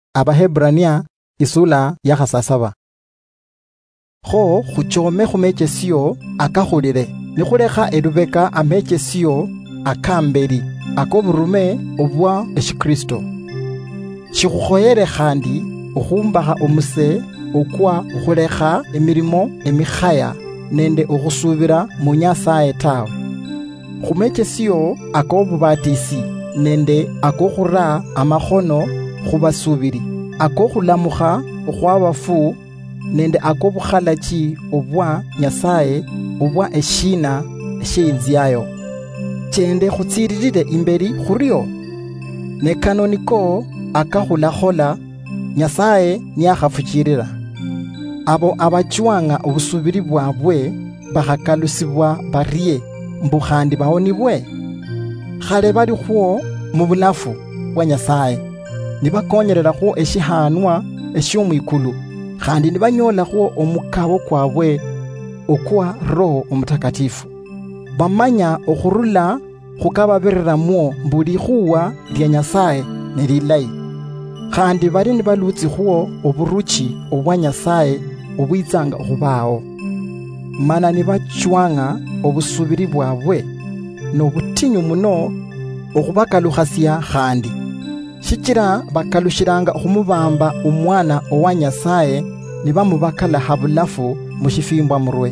Abahebrania isula ya khasasaba. Kho khuchome khumechesio akakhulile nikhulekha elubeka amechesio akambeli akoburume obwa eshikristo. Shikhukhoyele khandi okhumbakha omuse okwa okhulekha emirimo emikhaya nende okhusubira mu Nyasaye tawe. Khumechesio akobubatisi nende akokhura amakhono khubasubiri akokhulamukha okhwabafu nende akobukhalaki obwa Nyasaye obwa eshina esheinziayo. Chende khutsiririre imberi khurio ne kanoniko akakhulakhola Nyasaye niakhafuchirira. Abo abachwanga obusubiri bwabwe bakhakalusibwa barie mbu khandi bawonibwe. Khale bali khwo mu bulafu bwa Nyasaye nibakonyerelakho eshihanwa esyomwikulu khandi nibanyolakho omukabo kwabwe okwa Roho Omutakatifu. Bamanya okhurula khukababiriramwo mbuli khuwa lya Nyasaye nelilayi. Khandi bali nibalutsikhuwo oburuchi obwa Nyasaye obwitsanga khubaawo. Mana nibachwanga obusubiri bwabwe nobutinyu muno okhubakalukhasya khandi. Shichira bakalushiranga okhumubamba omwana owa Nyasaye nibamubakala habulafu mushifimbwa murwe.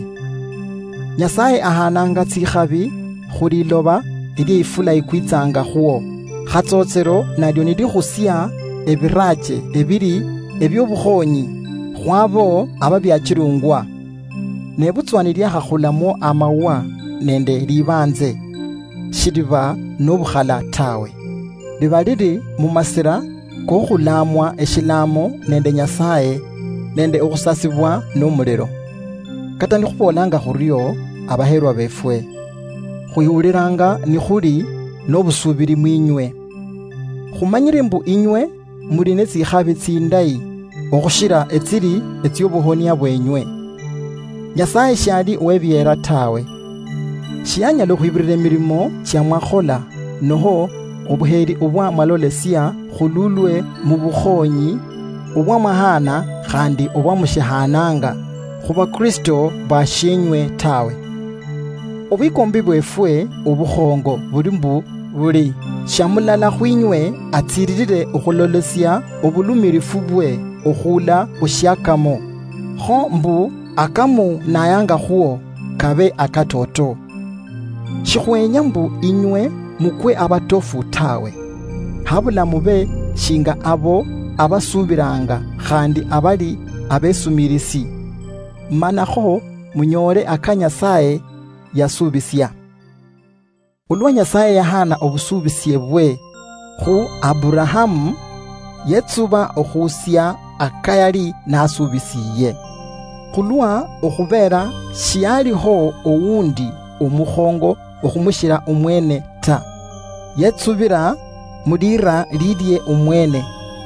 Nyasaye ahananga tsikhabi khuliloba ilifula ikwitsanga khuwo. Khatsotsero nalyo nilikhusya ebirache ebiri ebyobukhonyi khwabo ababyachirungwa. Nebutswani lyakhakhulamo amawa nende libanze shiliba nobukhala tawe. Liba lili mumasira kokhulamwa eshilamo nende Nyasaye nende okhusasibwa n'omuliro. Kata nikhubolanga khurio abaherwa befwe khwiwuliranga nikhuli n'obusubiri mwinywe. Khumanyire mbu inywe muli netsikhabi tsindayi okhushira etsili etyobuhonia bwenywe. Nyasaye shali webyera tawe. Shiyanyala khwibirira emirimo kyamwakhola noho obuheri obwa mwalolesya khululwe mu bukhonyi obwa mahana khandi obwa mushihananga khuba Kristo bashenywe tawe. Obwikombi bwefwe obukhongo buli mbu buli shamulala khwinywe atsiririre okhulolesya obulumirifu bwe okhula khusyakamo. Kho mbu akamu nayanga khuwo kabe akatoto. Shikhwenya mbu inywe mukwe abatofu tawe. Habula mube shinga abo abasubiranga khandi abali abesumirisi. Manakho munyole akanyasaye yasubisya. Ulwa Nyasaye yahana obusubisye bwe khu Aburahamu yetsuba okhusya akayali nasubisiye. Khulwa okhubera shiyaliho owundi omukhongo okhumushira omwene ta. Yetsubira mulira lidye omwene.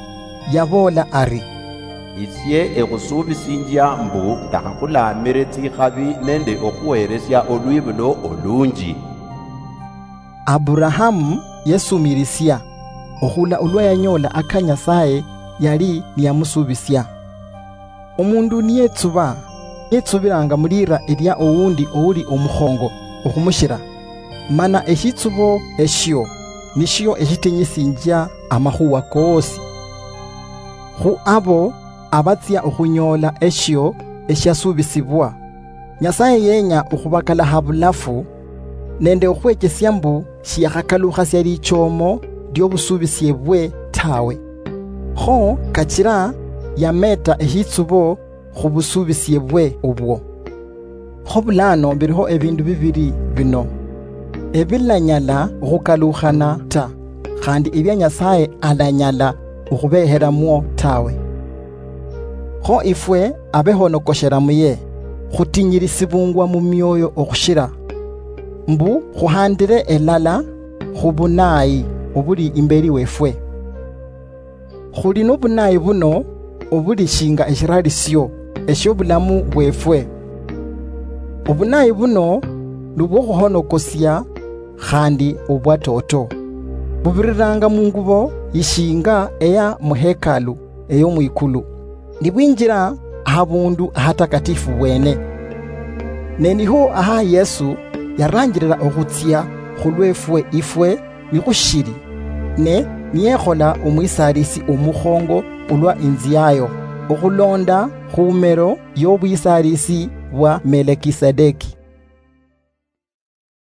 Yabola ari isye ekhusubisindya mbu ndakhakulamire tsikhabi nende okhuweresya olwibulo olunji. Aburahamu yesumirisya okhula ulwa yanyola akanyasaye yali niyamusubisya. Omundu yetsubiranga mulira elya owundi owuli omukhongo okhumushira. Mana eshitsubo eshyo nishyo eshitinyisinja amakhuwa kosi. Khu abo abatsya okhunyola eshyo eshyasubisibwa. Nyasaye yenya okhubakala habulafu nende okhwekesya mbu shiyakhakalukhasya lichomo lyobusubisye bwe tawe. Kho kachira yameta eshitsubo khubusubisye bwe obwo. Kho bulano biliho ebindu bibiri bino ebilanyala okhukalukhana ta khandi ebya Nyasaye alanyala okhubeheramwo tawe. Kho ifwe abehonokoshera muye khutinyirisibungwa mu myoyo okhushira mbu khuhandire elala khubunayi obuli imberi wefwe. Khuli n'obunayi buno obuli shinga eshiralisyo esyobulamu bwefwe. Obunayi buno lubwokhuhonokosya khandi obwatoto. Bubiriranga mungubo ishinga eya muhekalu eyo mwikulu nibwinjira ahabundu ahatakatifu bwene. Neniho aha Yesu yarangirira okhutsya khulwefwe ifwe nikushiri ne niyekhola omwisarisi omukhongo ulwa inzi yayo okhulonda khumero y'obwisarisi bwa Melekisedeki.